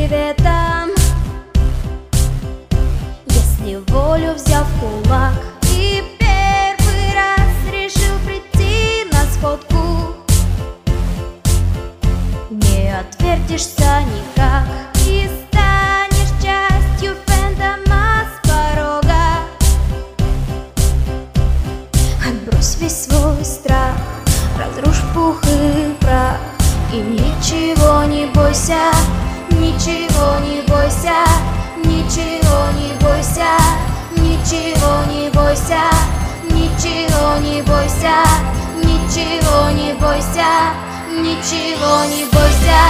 приветом. Если волю взял в кулак и первый раз решил прийти на сходку, не отвертишься никак и станешь частью фэнтома с порога. Отбрось весь свой страх, разрушь пух и прах, и ничего не бойся, ничего не бойся, ничего не бойся, ничего не бойся, ничего не бойся, ничего не бойся, ничего не бойся.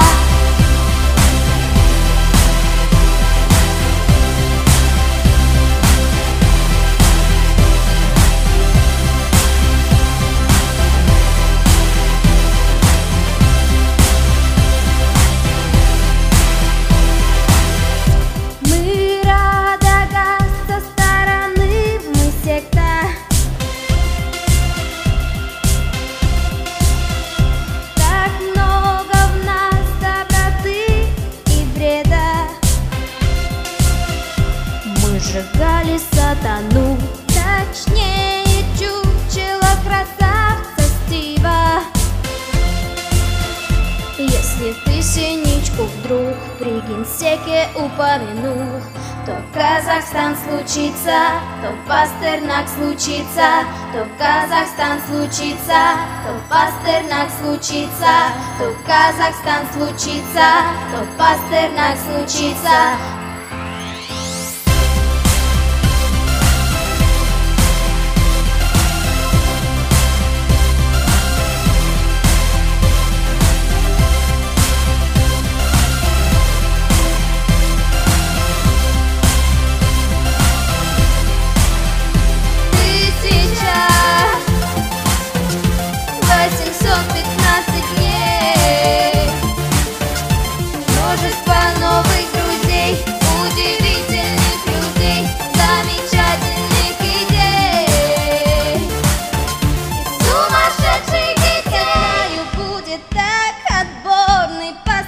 Сжигали сатану, точнее чучело красавца Стива. Если ты синичку вдруг при генсеке упомянул, то Казахстан случится, то Пастернак случится, то Казахстан случится, то Пастернак случится, то Казахстан случится, то Пастернак случится.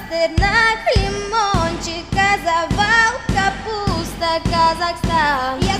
Пастернак, лимончик, завал, капуста, Казахстан.